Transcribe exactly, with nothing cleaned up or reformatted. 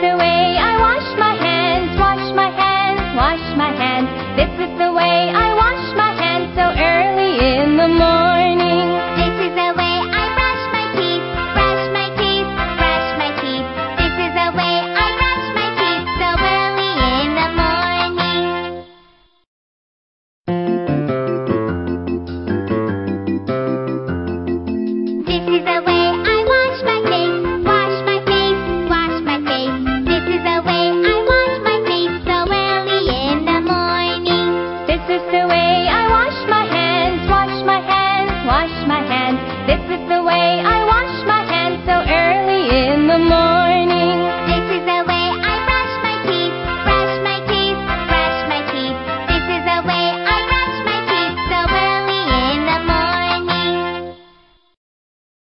the way I wash my hands, wash my hands, wash my hands. This is the way I wash my hands so early in the morning.